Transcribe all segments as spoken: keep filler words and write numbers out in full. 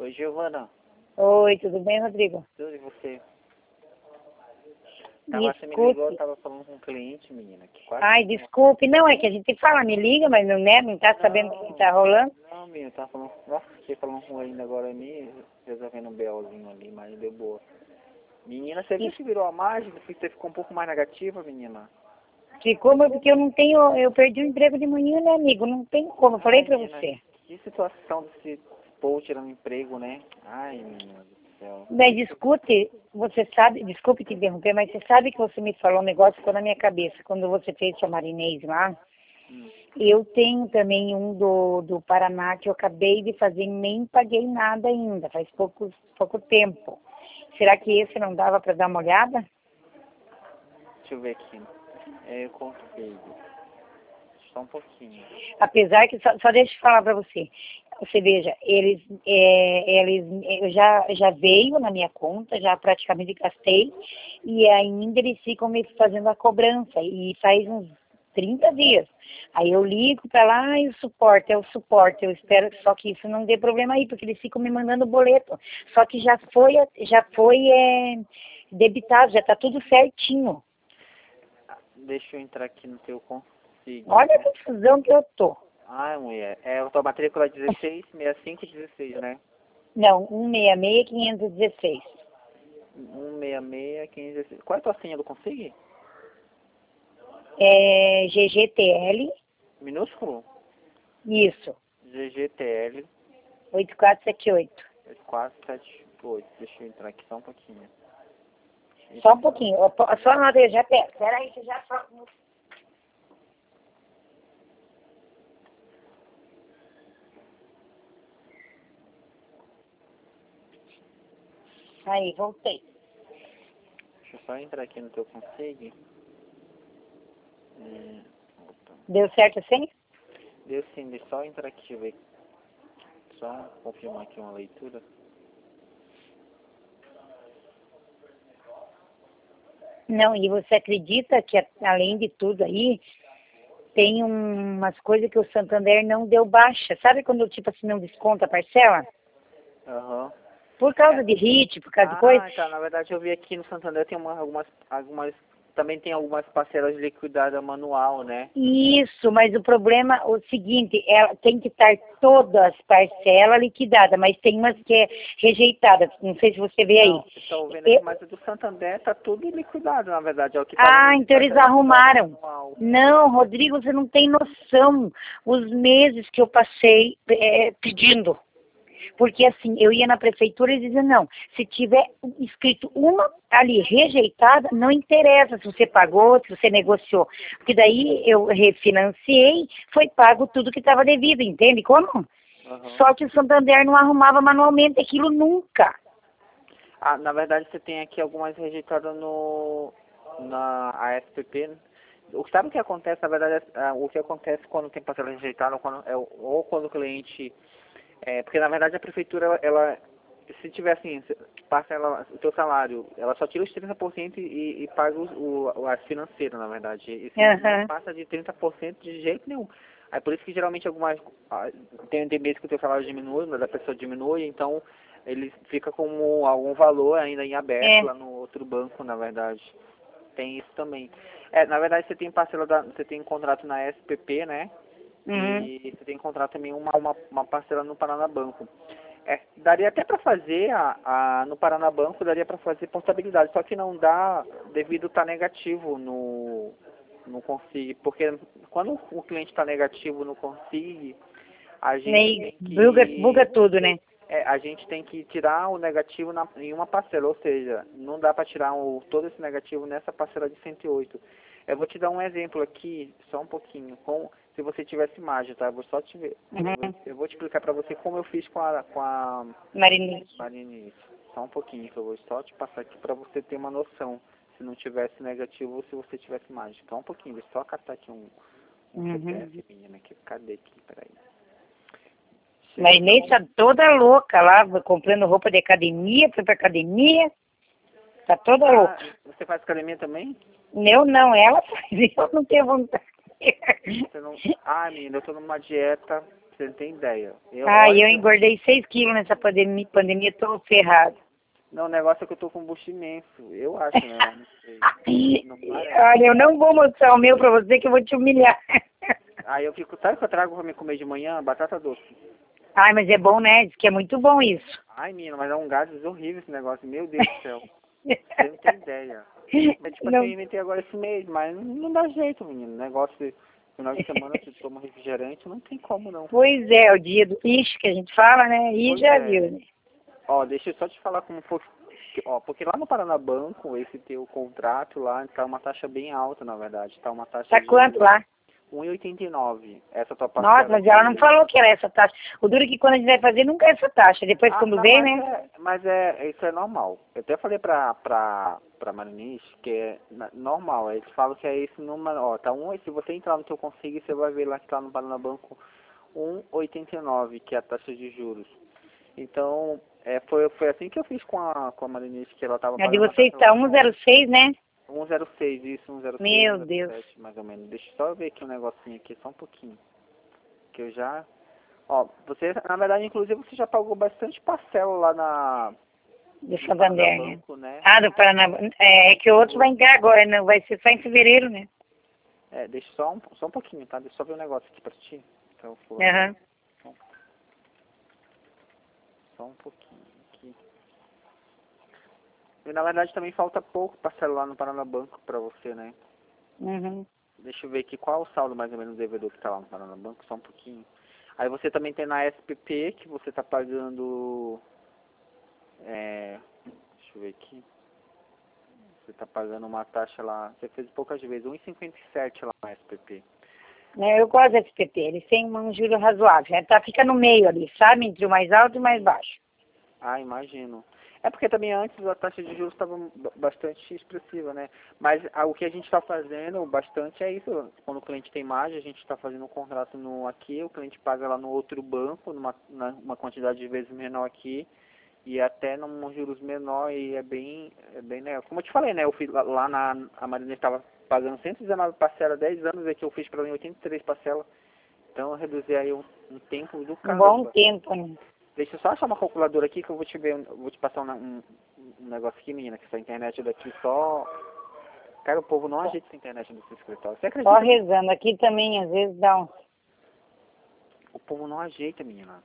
Oi, Giovana. Oi, tudo bem, Rodrigo? Tudo e você? Tava, você me ligou, eu tava falando com um cliente, menina. Que quase Ai, não- desculpe. Não, é que a gente fala, me liga, mas não, né, não tá sabendo o que tá rolando. Não, menina, eu tava falando. Nossa, fiquei falando com ele ainda agora ali, resolvendo um BOzinho ali, mas deu boa. Menina, você viu que virou a mágica? Você ficou um pouco mais negativa, menina? Ficou, mas porque eu não tenho, eu perdi o emprego de manhã, né, amigo? Não tem como, eu falei Ai, pra menina, você. que situação desse povo tirando emprego, né? Ai, menina do céu. Mas discute, você sabe, desculpe te interromper, mas você sabe que você me falou um negócio que ficou na minha cabeça, quando você fez sua marinês lá. Hum. Eu tenho também um do, do Paraná que eu acabei de fazer e nem paguei nada ainda, faz pouco, pouco tempo. Será que esse não dava para dar uma olhada? Deixa eu ver aqui. É, eu consigo. Só um pouquinho. Apesar que, só, só deixa eu falar para você. Você veja, eles, é, eles eu já, já veio na minha conta, já praticamente gastei, e ainda eles ficam me fazendo a cobrança, e faz uns trinta dias. Aí eu ligo para lá e o suporte, é o suporte, eu espero que só que isso não dê problema aí, porque eles ficam me mandando boleto. Só que já foi, já foi é, debitado, já está tudo certinho. Deixa eu entrar aqui no teu consigo. Olha a confusão que eu tô. Ai, mulher. É, a tua matrícula é dezesseis, sessenta e cinco, dezesseis, né? Não, um seis seis, quinhentos e dezesseis. um seis seis, quinhentos e dezesseis. Qual é a tua senha do Consig? É G G T L, Minúsculo? isso, G G T L oito quatro sete oito. oito quatro sete oito. Deixa eu entrar aqui só um pouquinho. Só um pouquinho, eu po- só anota aí, já pega. Peraí, que eu já só... Aí, voltei. Deixa eu só entrar aqui no teu Consig. É, opa. Deu certo assim? Deu sim, deixa eu só entrar aqui, ver. Só confirmar aqui uma leitura. Não, e você acredita que além de tudo aí, tem um- umas coisas que o Santander não deu baixa. Sabe quando tipo assim não desconta a parcela? Aham. Por causa de hit, por causa de coisa. Ah, tá. Na verdade, eu vi aqui no Santander tem uma, algumas, algumas, também tem algumas parcelas de liquidada manual, né? Isso, mas o problema é o seguinte, ela tem que estar todas as parcelas liquidadas, mas tem umas que é rejeitada. Não sei se você vê aí. Não, estou vendo Eu- aqui, mas o do Santander tá tudo liquidado, na verdade. É o que tá Ah, no então eles liquidada arrumaram. manual. Não, Rodrigo, você não tem noção os meses que eu passei é, pedindo. Porque assim, eu ia na prefeitura e dizia, não, se tiver escrito uma ali rejeitada, não interessa se você pagou, se você negociou. Porque daí eu refinanciei, foi pago tudo que estava devido, entende como? Aham. Só que o Santander não arrumava manualmente aquilo nunca. Ah, na verdade, você tem aqui algumas rejeitadas no na A S P P. Né? O sabe o que acontece? Na verdade, é, o que acontece quando tem parcela rejeitada ou quando, é, ou quando o cliente é, porque na verdade a prefeitura ela, ela se tiver assim, se- parcela o teu salário, ela só tira os trinta por cento e, e paga o, o, o a financeira, na verdade. E se Aham. não passa de trinta por cento de jeito nenhum. Aí por isso que geralmente algumas ah, tem, tem meses que o teu salário diminui, né, da pessoa diminui, então ele fica como algum valor ainda em aberto É. lá no outro banco, na verdade. Tem isso também. É, na verdade você tem parcela da, você tem contrato na S P P, né? Uhum. E você tem que encontrar também uma, uma, uma parcela no Paranabanco. É, daria até para fazer a, a, no Paranabanco, daria para fazer portabilidade, só que não dá devido estar negativo no, no Consig, porque quando o cliente está negativo no Consig, a gente Nem tem buga, que buga tudo, né? é, a gente tem que tirar o negativo na, em uma parcela, ou seja, não dá para tirar o, todo esse negativo nessa parcela de cento e oito. Eu vou te dar um exemplo aqui, só um pouquinho, com, se você tivesse imagem, tá? Eu vou só te ver. Uhum. Eu vou te explicar para você como eu fiz com a, com a Marinês. Marinice. Só um pouquinho, que eu vou só te passar aqui para você ter uma noção, se não tivesse negativo ou se você tivesse imagem. Só um pouquinho, deixa eu só catar aqui um, um Uhum. C P F, menina, aqui. Cadê aqui? Peraí. Marinês tá toda louca lá, comprando roupa de academia, foi pra academia. Tá toda Ah, louca. você faz academia também? Eu não, ela faz, eu não tenho vontade. Você não... Ah, menina, eu tô numa dieta você não tem ideia. Eu, Ah, olha, eu que- engordei seis quilos nessa pandemia, pandemia, tô ferrado. não, o negócio é que eu tô com um bucho imenso. Eu acho, né? Mas não sei. Não parece. Olha, eu não vou mostrar o meu pra você que eu vou te humilhar. Aí eu fico, sabe o que eu trago pra me comer de manhã? Batata doce. Ai, mas é bom, né? Diz que é muito bom isso. Ai, menina, mas é um gases horrível esse negócio. Meu Deus do céu. Você não tem ideia. É tipo assim, eu Não. inventei agora esse mês, mas não, não dá jeito, menino. Negócio de final de semana você toma refrigerante, não tem como não. Pois é, o dia do lixo que a gente fala, né? E Pois já é. viu, né? Ó, deixa eu só te falar como foi. Ó, porque lá no Paranabanco, esse teu contrato lá, tá uma taxa bem alta, na verdade. Tá uma taxa Tá de quanto lá? um e oitenta e nove. Essa tua Nossa, parcela mas ela não de... falou que era essa taxa. O duro é que quando a gente vai fazer nunca é essa taxa. Depois Ah, quando não, vem, mas né? é, mas é, isso é normal. Eu até falei pra, pra, pra Mariniche que é na- normal. Eles falam que é isso numa, ó, tá um, se você entrar no teu consigo, você vai ver lá que tá no Paranabanco um e oitenta e nove, que é a taxa de juros. Então, é, foi, foi assim que eu fiz com a, com a Mariniche, que ela tava A de pagando uma vocês taxa tá lá um zero seis, né? um zero seis, isso, um zero seis, Meu Deus. um zero sete, mais ou menos. Deixa eu só ver aqui um negocinho aqui, só um pouquinho. Que eu já... Ó, você, na verdade, inclusive, você já pagou bastante parcela lá na... Do no Santander, né? Paranabanco, né? Ah, do Paraná. É, é que o outro vai entrar agora, não vai ser só em fevereiro, né? É, deixa só um, só um pouquinho, tá? Deixa eu só ver um negócio aqui pra ti. Então, for... Aham. só, só um pouquinho aqui. E, na verdade, também falta pouco parcela lá no Paranabanco pra você, né? Uhum. Deixa eu ver aqui qual é o saldo mais ou menos do devedor que tá lá no Paranabanco, só um pouquinho. Aí você também tem na S P P, que você tá pagando... É, deixa eu ver aqui. Você tá pagando uma taxa lá, você fez poucas vezes, um e cinquenta e sete lá na S P P. É, eu gosto do S P P, eles têm um juro razoável. É, tá, fica no meio ali, sabe? Entre o mais alto e o mais baixo. Ah, imagino. É porque também antes a taxa de juros estava bastante expressiva, né? Mas ah, o que a gente está fazendo bastante é isso. Quando o cliente tem margem, a gente está fazendo um contrato no aqui, o cliente paga lá no outro banco, numa, na, uma quantidade de vezes menor aqui, e até num juros menor, e é bem, é bem, né? Como eu te falei, né? Eu fiz lá, lá na a Marina estava pagando cento e dezenove parcelas, dez anos, é que eu fiz para mim oitenta e três parcelas. Então eu reduzi aí um, um tempo do Um bom caramba. tempo, né? Deixa eu só achar uma calculadora aqui que eu vou te ver, eu vou te passar um, um, um negócio aqui, menina, que essa internet daqui só... Cara, o povo não ajeita essa internet do seu escritório. Você Só acredita? rezando. Aqui também, às vezes, dá um... O povo não ajeita, menina.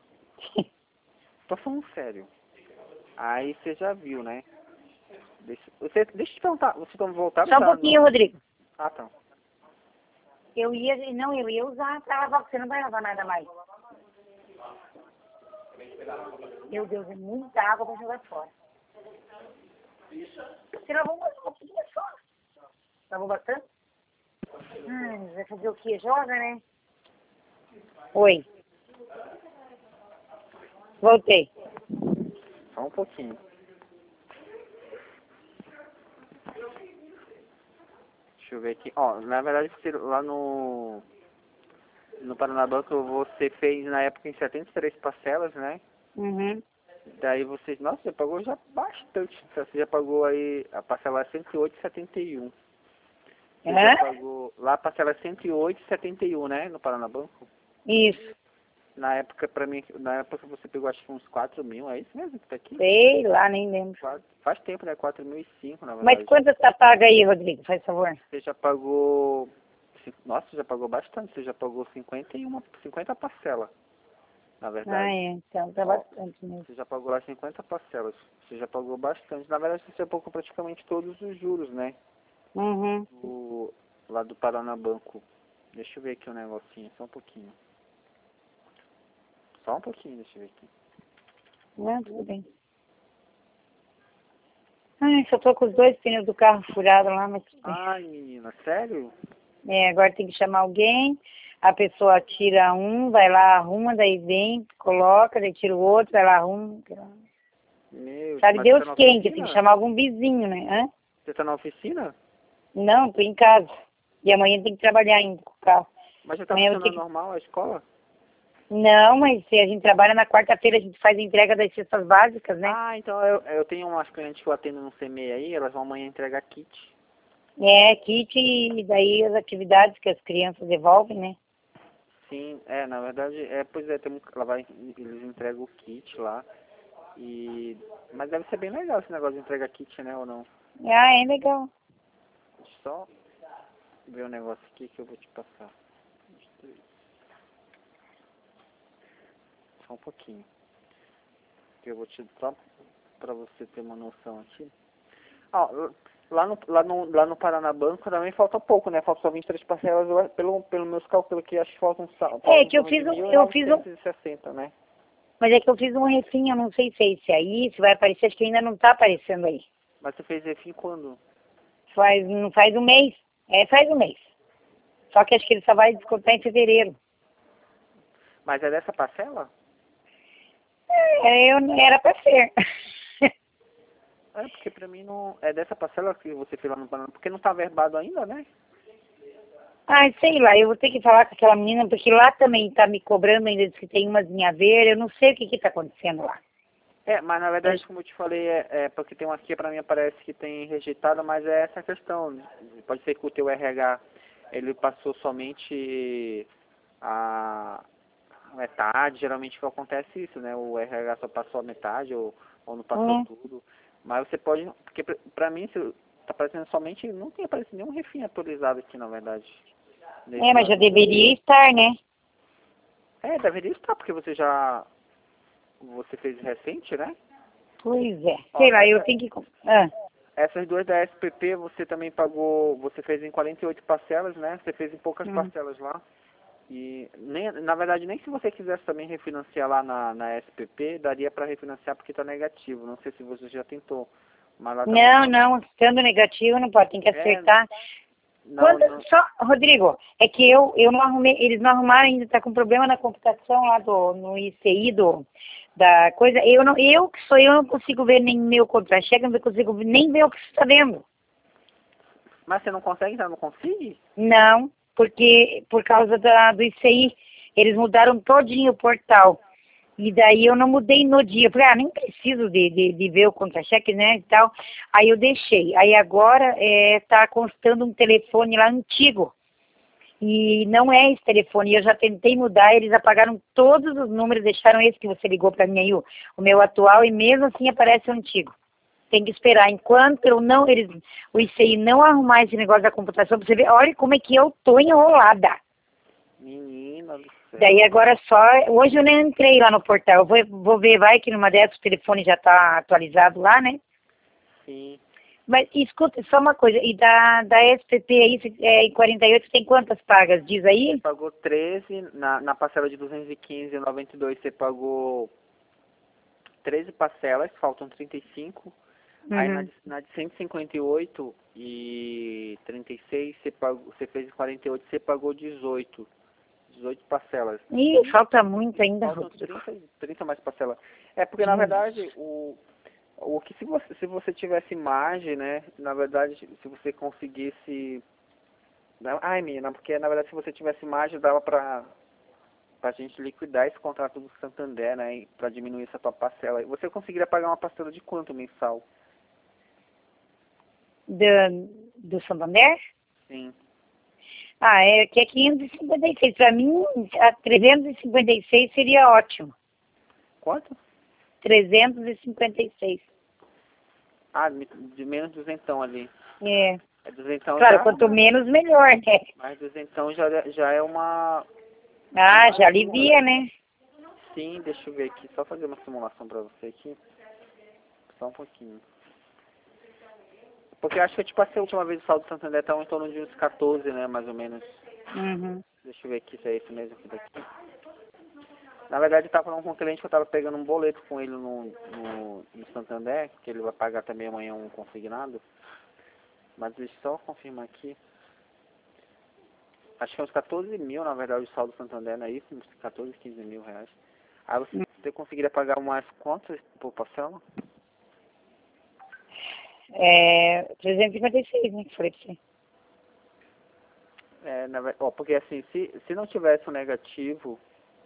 Tô falando sério. Aí você já viu, né? Deixa, você, deixa eu te perguntar, vocês estão voltando Só um já pouquinho, no... Rodrigo. Ah, tá. Eu ia, não, eu ia usar pra lavar, porque você não vai lavar nada mais. Meu Deus, é muita água pra jogar fora. Você lavou um pouquinho só. Lavou bastante? Hum, vai fazer o quê? Joga, né? Oi. Voltei. Só um pouquinho. Deixa eu ver aqui. Ó, na verdade, você lá no... No Paranabanco você fez na época em setenta e três parcelas, né? Uhum. Daí você, nossa, você pagou já bastante. Você já pagou aí, a parcela é cento e oito e setenta e um. Você Hã? já pagou, lá a parcela é cento e oito e setenta e um, né, no Paranabanco? Isso. Na época, pra mim, na época você pegou acho que uns quatro mil, é isso mesmo que tá aqui? Sei lá, nem lembro. Quatro- Faz tempo, né, quatro mil e cinco, na Mas verdade. quanto tá paga aí, Rodrigo? Faz favor. Você já pagou, nossa, você já pagou bastante, você já pagou cinquenta e um, cinquenta parcelas, na verdade. Ah, é. Então tá Ó, bastante mesmo. você já pagou lá cinquenta parcelas. Você já pagou bastante. Na verdade, você já pagou praticamente todos os juros, né? Uhum. Do, lá do Paranabanco. Deixa eu ver aqui um negocinho, só um pouquinho. Só um pouquinho, deixa eu ver aqui. Não, tudo bem. Ai, só tô com os dois pneus do carro furados lá, mas tudo bem. Ai, menina, sério? É, agora tem que chamar alguém, a pessoa tira um, vai lá, arruma, daí vem, coloca, daí tira o outro, vai lá, arruma. Meu, Sabe mas você Deus tá na quem, que tem que oficina? chamar algum vizinho, né? Hã? Você tá na oficina? Não, tô em casa. E amanhã tem que trabalhar ainda com o carro. Mas já tá Amanhã eu funcionando tenho que... normal a escola? Não, mas se a gente trabalha na quarta-feira, a gente faz a entrega das cestas básicas, né? Ah, então eu, eu tenho umas clientes que eu atendo no C M E aí, elas vão amanhã entregar kit. É, kit e daí as atividades que as crianças devolvem, né? Sim, é, na verdade, é, pois é, tem, um- ela vai, eles entregam o kit lá. E, mas deve ser bem legal esse negócio de entregar kit, né, ou não? Ah, é legal. Deixa eu só ver um negócio aqui que eu vou te passar. Só um pouquinho. Que eu vou te só pra você ter uma noção aqui. Ah, lá no, lá no, lá no Paranabanco também falta pouco, né? Falta só vinte e três parcelas, eu, pelo, pelo meus cálculos aqui, acho que faltam, faltam É em que eu torno de fiz um, mil eu fiz um, novecentos e sessenta, né? mas é que eu fiz um refim, eu não sei se é esse aí, se vai aparecer, acho que ainda não tá aparecendo aí. Mas você fez refim quando? Faz, não faz um mês. É, faz um mês. Só que acho que ele só vai descontar em fevereiro. Mas é dessa parcela? É, eu, era pra ser. É, porque pra mim não... É dessa parcela que você fez lá no Paraná, porque não tá verbado ainda, né? Ai, sei lá, eu vou ter que falar com aquela menina, porque lá também tá me cobrando ainda, diz que tem umas em ver, eu não sei o que que tá acontecendo lá. É, mas na verdade, como eu te falei, é, é porque tem uma aqui pra mim aparece que tem rejeitado, mas é essa a questão. Pode ser que o teu R H, ele passou somente a metade, geralmente que acontece isso, né? O R H só passou a metade ou, ou não passou Hum. tudo. Mas você pode, porque pra, pra mim, se tá aparecendo somente, não tem aparecido nenhum refém atualizado aqui, na verdade. Nesse É, mas já lado. deveria estar, né? É, deveria estar, porque você já, você fez recente, né? Pois é. Ó, Sei lá, eu essa, tenho que... Ah, essas duas da S P P você também pagou, você fez em quarenta e oito parcelas, né? Você fez em poucas hum. parcelas lá. E nem, na verdade, nem se você quisesse também refinanciar lá na, na S P P, daria para refinanciar porque está negativo. Não sei se você já tentou, mas lá também Não, tá. não, estando negativo não pode, tem que É, acertar. não, Quando, não. só, Rodrigo, é que eu, eu não arrumei, eles não arrumaram ainda, tá com problema na computação lá do, no I C I do, da coisa. Eu não, eu que sou eu, não consigo ver nem meu contra-cheque, não consigo nem ver o que você está vendo. Mas você não consegue, já não consegue? Não, porque por causa da, do I C I, eles mudaram todinho o portal. E daí eu não mudei no dia. Eu falei, ah, nem preciso de, de, de ver o contra-cheque, né, e tal. Aí eu deixei. Aí agora é, tá constando um telefone lá antigo. E não é esse telefone. Eu já tentei mudar, eles apagaram todos os números, deixaram esse que você ligou para mim aí, o, o meu atual, e mesmo assim aparece o antigo. Tem que esperar. Enquanto eu não, eles, o I C I não arrumar esse negócio da computação, pra você ver, olha como é que eu tô enrolada. Menina do céu. Daí agora só, hoje eu nem entrei lá no portal, eu vou, vou ver, vai que numa dessas o telefone já tá atualizado lá, né? Sim. Mas escuta, só uma coisa, e da, da S P P aí, se- é, em quarenta e oito tem quantas pagas? Diz Você aí? pagou treze, na, na parcela de duzentos e quinze e noventa e dois você pagou treze parcelas, faltam trinta e cinco. Aí na, Uhum. de- na de cento e cinquenta e oito e trinta e seis você, pagou, você fez quarenta e oito, você pagou dezoito. dezoito parcelas. Ih, falta muito ainda, Faltam Rodrigo. trinta, trinta mais parcelas. É porque na Jesus. verdade o, o que se você, se você tivesse margem, né? Na verdade, se você conseguisse. Não, ai menina, porque na verdade se você tivesse margem dava pra, pra gente liquidar esse contrato do Santander, né? e Pra diminuir essa tua parcela. Você conseguiria pagar uma parcela de quanto mensal? Do, do Santander? Sim. Ah, é que é quinhentos e cinquenta e seis. Para mim, a trezentos e cinquenta e seis seria ótimo. Quanto? trezentos e cinquenta e seis. Ah, me- de menos duzentão ali. É. É duzentão Claro, já, quanto menos, melhor, né? mas duzentão já, já é uma, Ah, uma já ajuda. alivia, né? Sim, deixa eu ver aqui, só fazer uma simulação pra você aqui. Só um pouquinho. Porque eu acho que eu te passei a última vez o saldo do Santander tá em torno de uns quatorze, né, mais ou menos. Uhum. Deixa eu ver aqui se é esse mesmo aqui daqui. Na verdade, eu tava falando com um cliente que eu tava pegando um boleto com ele no, no, no Santander, que ele vai pagar também amanhã um consignado. Mas deixa eu só confirmar aqui. Acho que é uns quatorze mil, na verdade, o saldo do Santander, não é isso? Uns quatorze, quinze mil reais. Aí você, você conseguiria pagar umas quantas por parcela? É, trezentos e cinquenta e seis, né, que falei pra você. É, na, ver- ó, porque assim, se, se não tivesse o negativo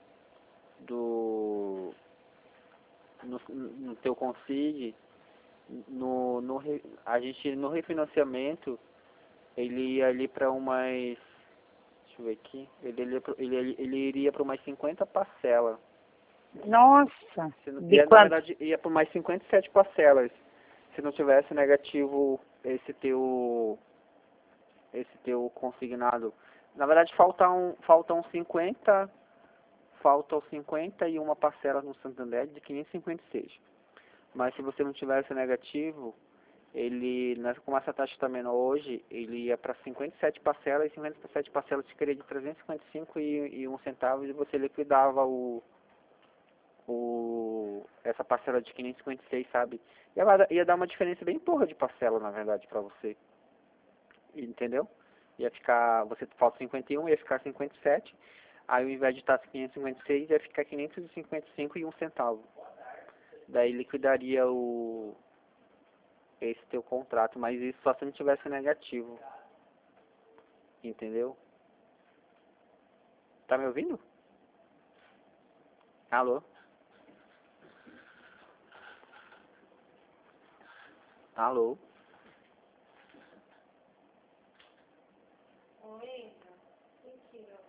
do no, no teu consigne, no, no, re- a gente no refinanciamento, ele ia ali para umas, deixa deixa eu ver aqui, ele, ele, ele, ele iria para umas cinquenta parcelas. Nossa, Se não, de ia, na quanto? verdade, ia para mais cinquenta e sete parcelas. Se não tivesse negativo esse teu, esse teu consignado. Na verdade, faltam, faltam cinquenta, faltam cinquenta e uma parcela no Santander de quinhentos e cinquenta e seis. Mas se você não tivesse negativo, ele, como essa taxa está menor hoje, ele ia para cinquenta e sete parcelas, e cinquenta e sete parcelas ficaria de trezentos e cinquenta e cinco e, e um centavo, e você liquidava o, o, essa parcela de quinhentos e cinquenta e seis, sabe? Ia, ia dar uma diferença bem porra de parcela, na verdade, para você. Entendeu? Ia ficar, você falta cinquenta e um, ia ficar cinquenta e sete, aí ao invés de estar quinhentos e cinquenta e seis, ia ficar quinhentos e cinquenta e cinco e um centavo. Daí liquidaria o esse teu contrato, mas isso só se não tivesse negativo. Entendeu? Tá me ouvindo? Alô? Alô? Oi, mentira.